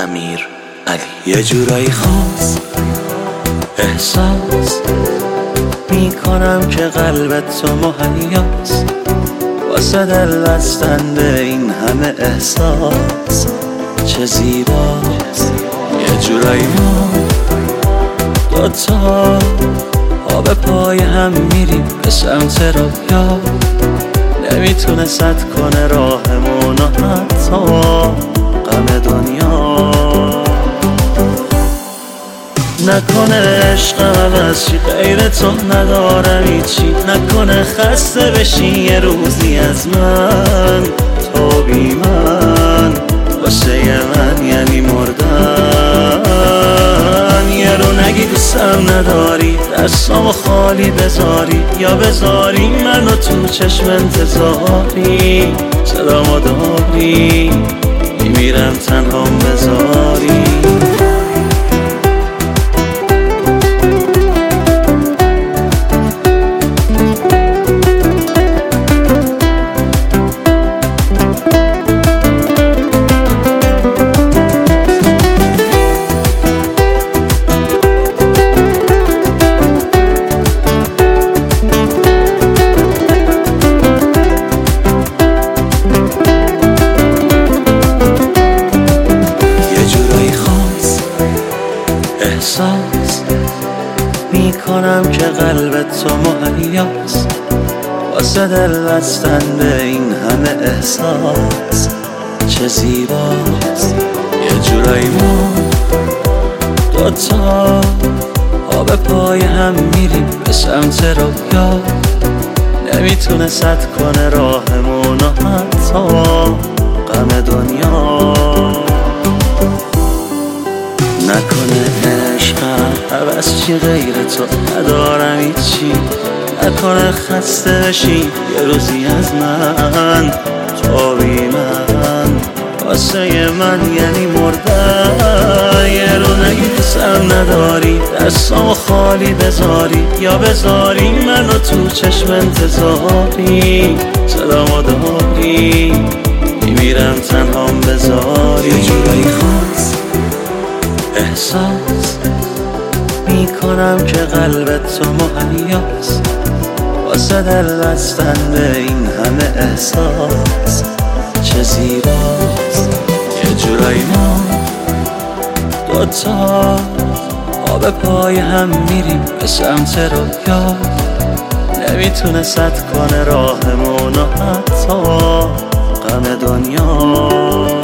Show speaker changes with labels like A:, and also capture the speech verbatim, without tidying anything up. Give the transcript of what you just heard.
A: امیر علی. یه جورایی خاص احساس میکنم که قلبت تو مهیاست واسه دل بستن به این همه احساس. چه زیباست یه جورایی ما دوتا پا به پای هم میریم به سمت رویا، نمیتونه سد کنه راهمون و حتی غم دنیا. نکنه عشقم عوض چی غیر تو ندارم هیچی، نکنه خسته بشی یه روزی از من. تو بی من واسه من یعنی مردن. یه رو نگی دوستم نداری، دستامو خالی بذاری یا بذاری منو تو چشم انتظاری. صدامو داری میمیرم تنهام بذاری. احساس میکنم که قلبت تو مهیاست واسه دل بستن به این همه احساس. چه زیباست یه جورایی ما دوتا پا به پای هم میریم به سمت رویا، نمیتونه سد کنه راهمون و حتی غم دنیا. نکنه عشقم عوض چی غیر تو ندارم هیچی، نکنه خسته بشی یه روزی از من. تو بی من واسه من یعنی مردن. یه رو نگی دوستم نداری، دستامو خالی بذاری یا بذاری منو تو چشم انتظاری. صدامو داری میمیرم تنهام بذاری. یه جورایی خاص احساس میکنم که قلبت تو مهیاست واسه دل بستن به این همه احساس. چه زیباست یه جورایی ما دوتا پا به پای هم میریم به سمت رویا، نمیتونه سد کنه راهمون و حتی غم دنیا.